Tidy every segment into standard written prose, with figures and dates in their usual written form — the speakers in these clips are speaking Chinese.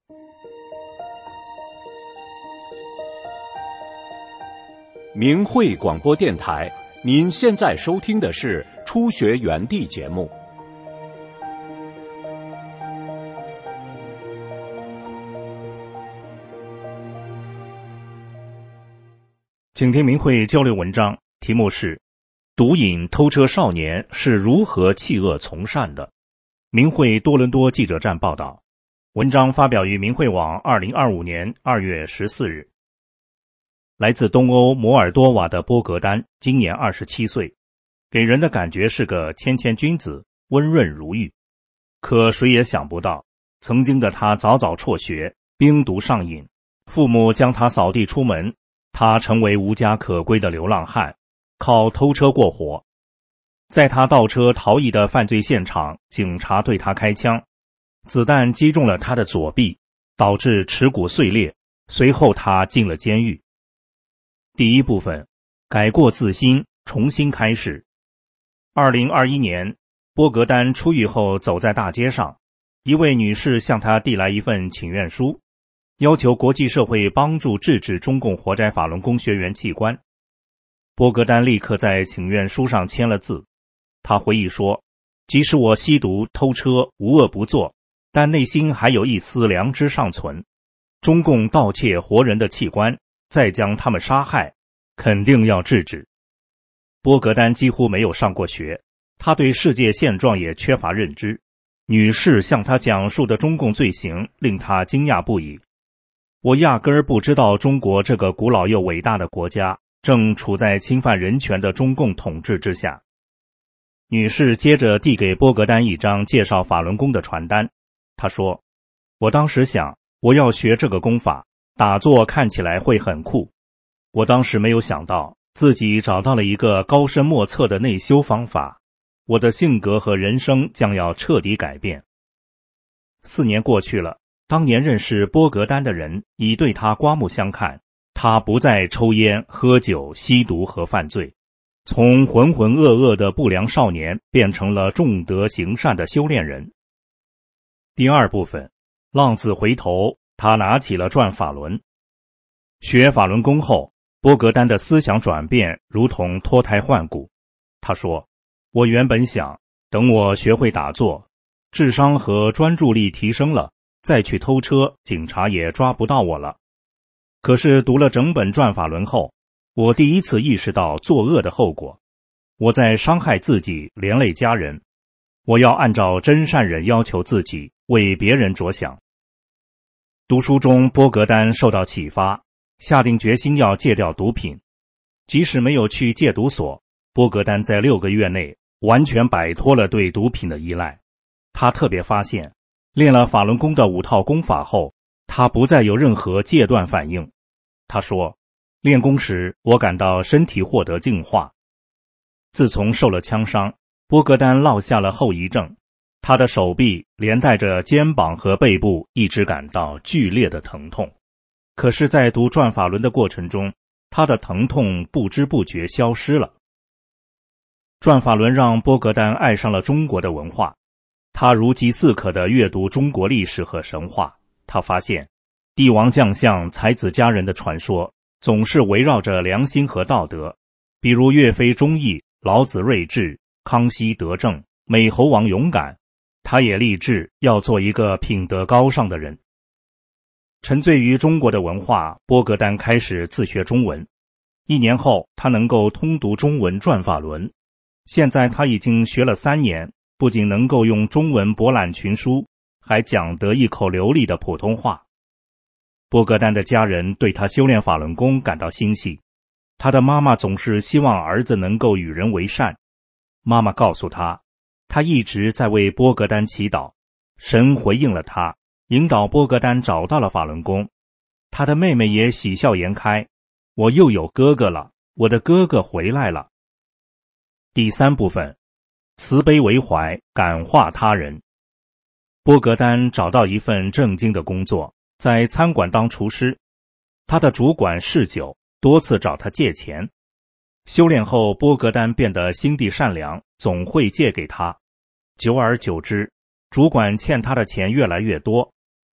明慧广播电台，您现在收听的是初学园地节目。 请听明慧交流文章，题目是毒瘾偷车少年是如何弃恶从善的。明慧多伦多记者站报道，文章发表于明慧网2025年2月14日。来自东欧摩尔多瓦的波格丹今年27岁，给人的感觉是个谦谦君子，温润如玉。可谁也想不到，曾经的他早早辍学，冰毒上瘾，父母将他扫地出门，他成为无家可归的流浪汉，靠偷车过活。在他盗车逃逸的犯罪现场，警察对他开枪，子弹击中了他的左臂，导致耻骨碎裂，随后他进了监狱。第一部分，改过自新，重新开始。2021年，波格丹出狱后走在大街上，一位女士向他递来一份请愿书，要求国际社会帮助制止中共活摘法轮功学员器官。波格丹立刻在请愿书上签了字。他回忆说，即使我吸毒偷车无恶不作，但内心还有一丝良知尚存。中共盗窃活人的器官，再将他们杀害，肯定要制止。波格丹几乎没有上过学，他对世界现状也缺乏认知。女士向他讲述的中共罪行令他惊讶不已。我压根儿不知道中国这个古老又伟大的国家正处在侵犯人权的中共统治之下。女士接着递给波格丹一张介绍法轮功的传单，她说，我当时想，我要学这个功法，打坐看起来会很酷。我当时没有想到自己找到了一个高深莫测的内修方法，我的性格和人生将要彻底改变。4年过去了，当年认识波格丹的人已对他刮目相看，他不再抽烟、喝酒、吸毒和犯罪，从浑浑噩噩的不良少年变成了重德行善的修炼人。第二部分，浪子回头，他拿起了转法轮。学法轮功后，波格丹的思想转变如同脱胎换骨。他说，我原本想等我学会打坐，智商和专注力提升了，再去偷车，警察也抓不到我了。可是读了整本转法轮后，我第一次意识到作恶的后果，我在伤害自己，连累家人。我要按照真善忍要求自己，为别人着想。读书中，波格丹受到启发，下定决心要戒掉毒品。即使没有去戒毒所，波格丹在6个月内完全摆脱了对毒品的依赖。他特别发现，练了法轮功的5套功法后，他不再有任何戒断反应。他说，练功时我感到身体获得净化。自从受了枪伤，波格丹落下了后遗症，他的手臂连带着肩膀和背部一直感到剧烈的疼痛。可是在读转法轮的过程中，他的疼痛不知不觉消失了。转法轮让波格丹爱上了中国的文化，他如饥似渴地阅读中国历史和神话。他发现帝王将相、才子佳人的传说总是围绕着良心和道德，比如岳飞忠义、老子睿智、康熙德政、美猴王勇敢。他也立志要做一个品德高尚的人。沉醉于中国的文化，波格丹开始自学中文。1年后，他能够通读中文转法轮。现在他已经学了3年，不仅能够用中文博览群书，还讲得一口流利的普通话。波格丹的家人对他修炼法轮功感到欣喜，他的妈妈总是希望儿子能够与人为善。妈妈告诉他，他一直在为波格丹祈祷，神回应了他，引导波格丹找到了法轮功。他的妹妹也喜笑颜开，我又有哥哥了，我的哥哥回来了。第3部分，慈悲为怀，感化他人。波格丹找到一份正经的工作，在餐馆当厨师。他的主管嗜酒，多次找他借钱。修炼后，波格丹变得心地善良，总会借给他。久而久之，主管欠他的钱越来越多。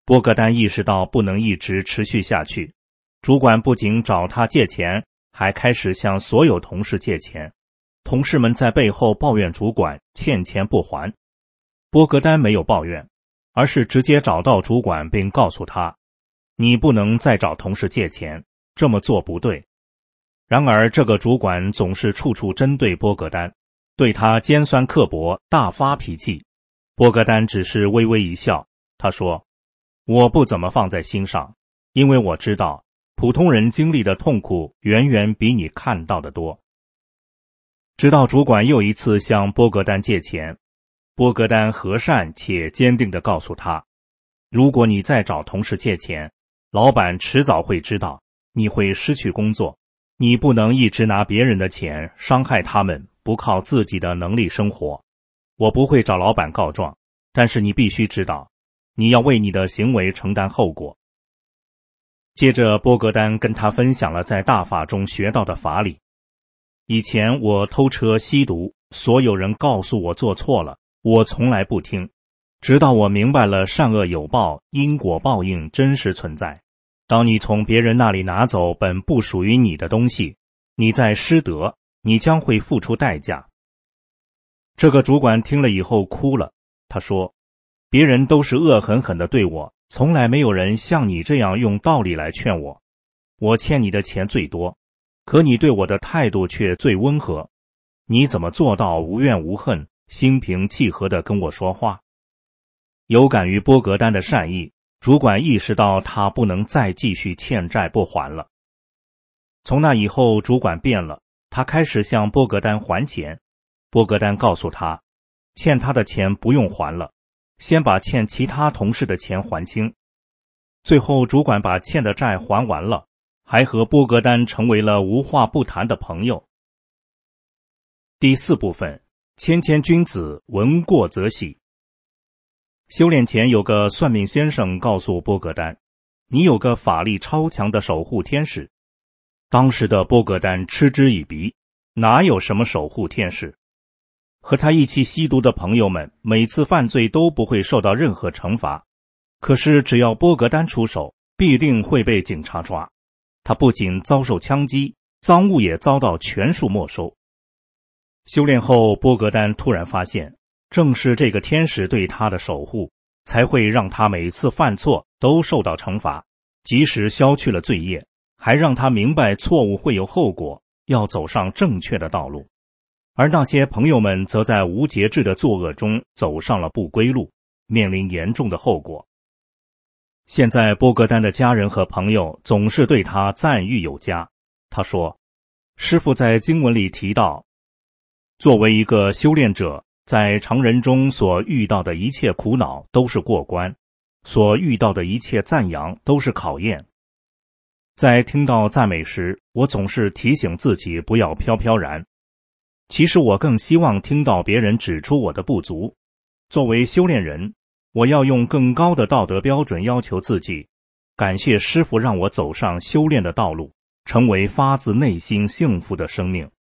波格丹意识到不能一直持续下去，主管不仅找他借钱，还开始向所有同事借钱。同事们在背后抱怨主管欠钱不还。波格丹没有抱怨，而是直接找到主管并告诉他，你不能再找同事借钱，这么做不对。然而这个主管总是处处针对波格丹，对他尖酸刻薄，大发脾气。波格丹只是微微一笑，他说，我不怎么放在心上，因为我知道普通人经历的痛苦远远比你看到的多。直到主管又一次向波格丹借钱，波格丹和善且坚定地告诉他，如果你再找同事借钱，老板迟早会知道，你会失去工作，你不能一直拿别人的钱伤害他们，不靠自己的能力生活。我不会找老板告状，但是你必须知道，你要为你的行为承担后果。接着波格丹跟他分享了在大法中学到的法理。以前我偷车吸毒，所有人告诉我做错了，我从来不听，直到我明白了善恶有报，因果报应真实存在。当你从别人那里拿走本不属于你的东西，你在失德，你将会付出代价。这个主管听了以后哭了，他说，别人都是恶狠狠地对我，从来没有人像你这样用道理来劝我。我欠你的钱最多，可你对我的态度却最温和。你怎么做到无怨无恨，心平气和地跟我说话？有感于波格丹的善意，主管意识到他不能再继续欠债不还了。从那以后，主管变了，他开始向波格丹还钱。波格丹告诉他，欠他的钱不用还了，先把欠其他同事的钱还清。最后主管把欠的债还完了，还和波格丹成为了无话不谈的朋友。第4部分，谦谦君子，闻过则喜。修炼前有个算命先生告诉波格丹，你有个法力超强的守护天使。当时的波格丹嗤之以鼻，哪有什么守护天使？和他一起吸毒的朋友们每次犯罪都不会受到任何惩罚，可是只要波格丹出手，必定会被警察抓。他不仅遭受枪击，赃物也遭到全数没收。修炼后，波格丹突然发现，正是这个天使对他的守护，才会让他每次犯错都受到惩罚，及时消去了罪业，还让他明白错误会有后果，要走上正确的道路。而那些朋友们则在无节制的作恶中走上了不归路，面临严重的后果。现在波格丹的家人和朋友总是对他赞誉有加。他说，师父在经文里提到，作为一个修炼者，在常人中所遇到的一切苦恼都是过关，所遇到的一切赞扬都是考验。在听到赞美时，我总是提醒自己不要飘飘然。其实我更希望听到别人指出我的不足。作为修炼人，我要用更高的道德标准要求自己。感谢师父让我走上修炼的道路，成为发自内心幸福的生命。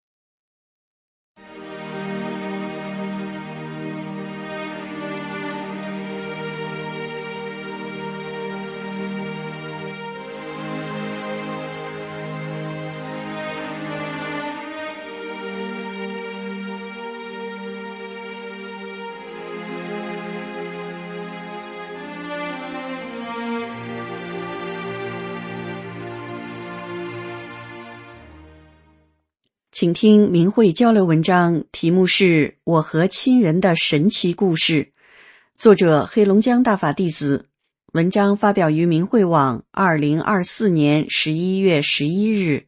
请听明慧交流文章，题目是我和亲人的神奇故事，作者黑龙江大法弟子，文章发表于明慧网2024年11月11日。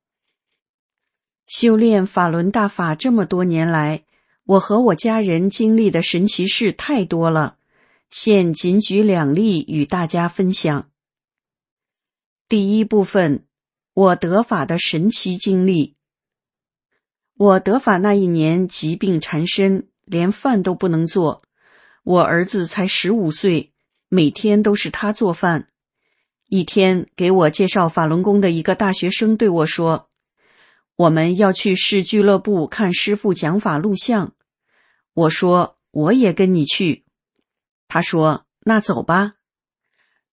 修炼法轮大法这么多年来，我和我家人经历的神奇事太多了，现仅举2例与大家分享。第1部分，我得法的神奇经历。我得法那一年疾病缠身，连饭都不能做。我儿子才15岁，每天都是他做饭。一天，给我介绍法轮功的一个大学生对我说，我们要去市俱乐部看师父讲法录像。我说，我也跟你去。他说，那走吧。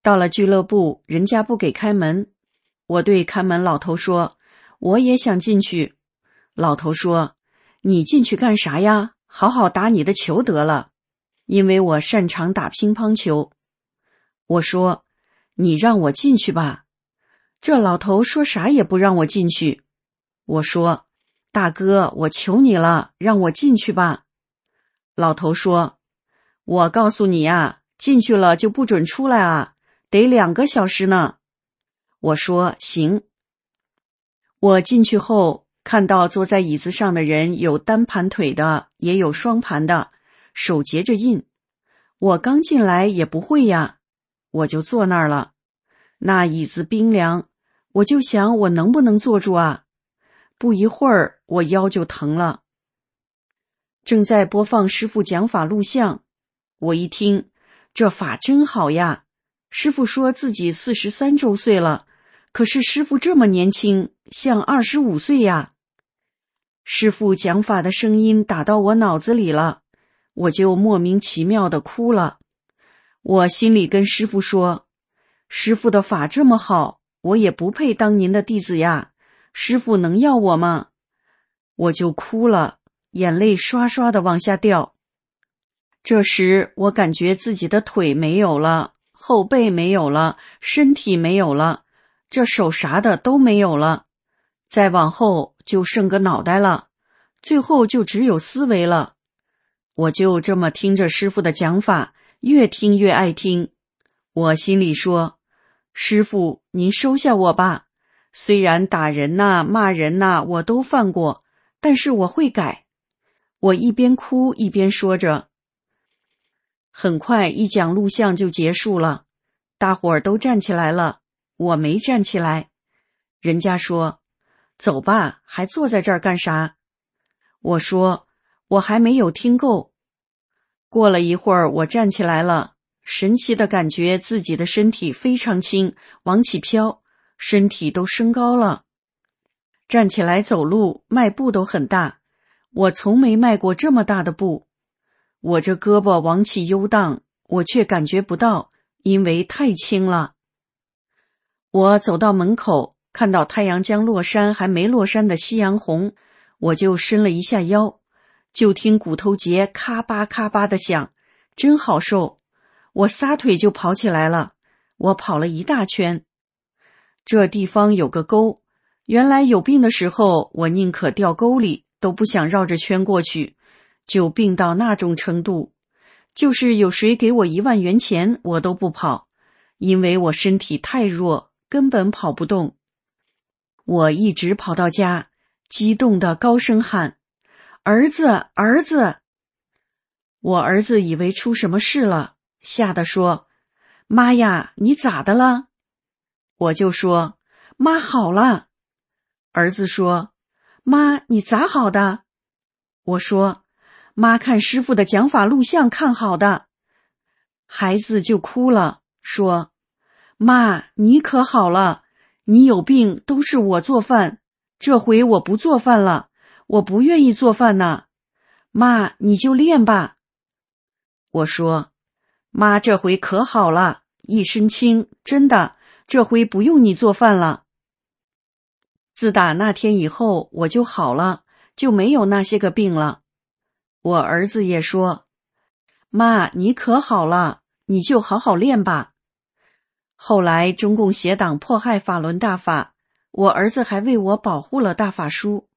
到了俱乐部，人家不给开门，我对看门老头说，我也想进去。老头说，你进去干啥呀？好好打你的球得了，因为我擅长打乒乓球。我说，你让我进去吧。这老头说啥也不让我进去。我说，大哥，我求你了，让我进去吧。老头说，我告诉你啊，进去了就不准出来啊，得2个小时呢。我说，行。我进去后，看到坐在椅子上的人有单盘腿的，也有双盘的，手结着印。我刚进来也不会呀，我就坐那儿了。那椅子冰凉，我就想我能不能坐住啊？不一会儿，我腰就疼了。正在播放师父讲法录像，我一听，这法真好呀！师父说自己43周岁了，可是师父这么年轻，像25岁呀。师父讲法的声音打到我脑子里了，我就莫名其妙地哭了。我心里跟师父说，师父的法这么好，我也不配当您的弟子呀，师父能要我吗？我就哭了，眼泪刷刷地往下掉。这时我感觉自己的腿没有了，后背没有了，身体没有了，这手啥的都没有了，再往后就剩个脑袋了，最后就只有思维了。我就这么听着师父的讲法，越听越爱听。我心里说，师父您收下我吧，虽然打人呐、骂人呐我都犯过，但是我会改。我一边哭一边说着。很快一讲录像就结束了，大伙儿都站起来了，我没站起来。人家说，走吧，还坐在这儿干啥？我说，我还没有听够。过了一会儿，我站起来了，神奇的感觉自己的身体非常轻，往起飘，身体都升高了。站起来走路，迈步都很大，我从没迈过这么大的步。我这胳膊往起游荡，我却感觉不到，因为太轻了。我走到门口，看到太阳将落山还没落山的夕阳红，我就伸了一下腰，就听骨头节咔吧咔吧的响，真好受。我撒腿就跑起来了，我跑了一大圈。这地方有个沟，原来有病的时候，我宁可掉沟里，都不想绕着圈过去，就病到那种程度，就是有谁给我1万元钱，我都不跑，因为我身体太弱，根本跑不动。我一直跑到家，激动地高声喊，儿子，儿子！我儿子以为出什么事了，吓得说，妈呀，你咋的了？我就说，妈好了。儿子说，妈，你咋好的？我说，妈看师父的讲法录像看好的。孩子就哭了，说，妈，你可好了，你有病都是我做饭，这回我不做饭了，我不愿意做饭呢。妈，你就练吧。我说，妈这回可好了，一身轻，真的，这回不用你做饭了。自打那天以后，我就好了，就没有那些个病了。我儿子也说，妈，你可好了，你就好好练吧。后来中共邪党迫害法轮大法，我儿子还为我保护了大法书。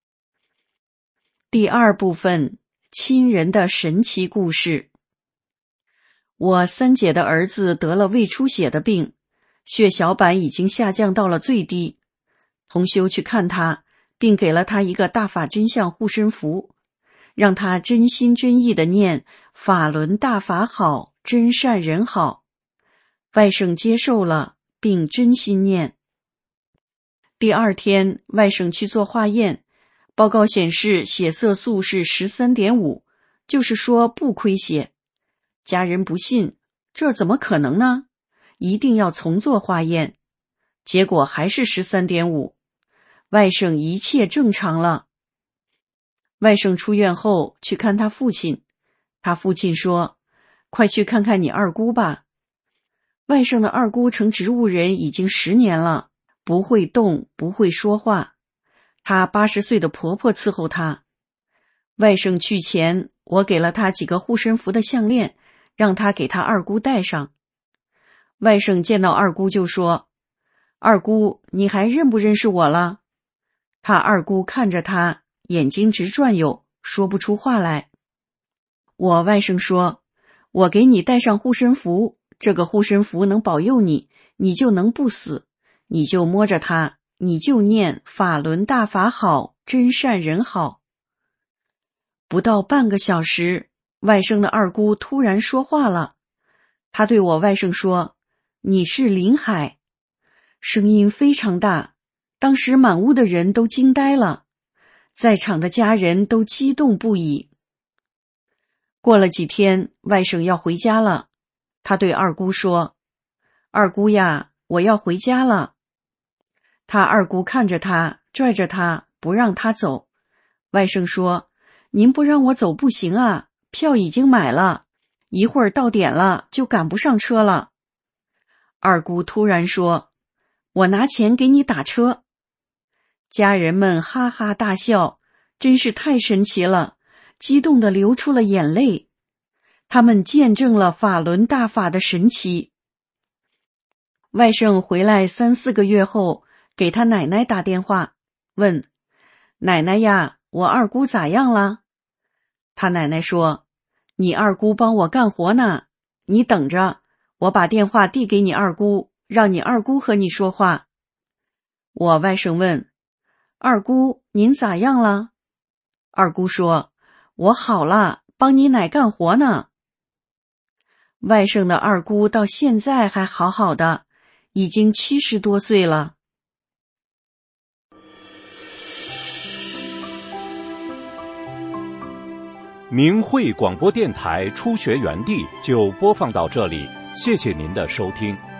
第2部分，亲人的神奇故事。我3姐的儿子得了胃出血的病，血小板已经下降到了最低。同修去看他，并给了他一个大法真相护身符，让他真心真意地念法轮大法好，真善人好。外甥接受了，并真心念。第2天，外甥去做化验，报告显示血色素是 13.5， 就是说不亏血。家人不信，这怎么可能呢？一定要重做化验。结果还是 13.5， 外甥一切正常了。外甥出院后去看他父亲，他父亲说，快去看看你二姑吧。 外甥的二姑成植物人已经10年了，不会动，不会说话。她80岁的婆婆伺候她。外甥去前，我给了她几个护身符的项链，让她给她二姑戴上。外甥见到二姑就说：“二姑，你还认不认识我了？”他二姑看着他，眼睛直转悠，说不出话来。我外甥说：“我给你戴上护身符，这个护身符能保佑你，你就能不死。你就摸着它，你就念法轮大法好，真善人好。”不到半个小时，外甥的二姑突然说话了。她对我外甥说：“你是林海。”声音非常大，当时满屋的人都惊呆了，在场的家人都激动不已。过了几天，外甥要回家了，他对二姑说：“二姑呀，我要回家了。”他二姑看着他，拽着他，不让他走。外甥说：“您不让我走不行啊，票已经买了，一会儿到点了就赶不上车了。”二姑突然说：“我拿钱给你打车。”家人们哈哈大笑，真是太神奇了，激动地流出了眼泪。他们见证了法轮大法的神奇。外甥回来3、4个月后，给他奶奶打电话，问：“奶奶呀，我二姑咋样了？”他奶奶说：“你二姑帮我干活呢，你等着，我把电话递给你二姑，让你二姑和你说话。”我外甥问：“二姑，您咋样了？”二姑说：“我好了，帮你奶干活呢。”外甥的二姑到现在还好好的，已经70多岁了。 明慧广播电台初学园地就播放到这里，谢谢您的收听。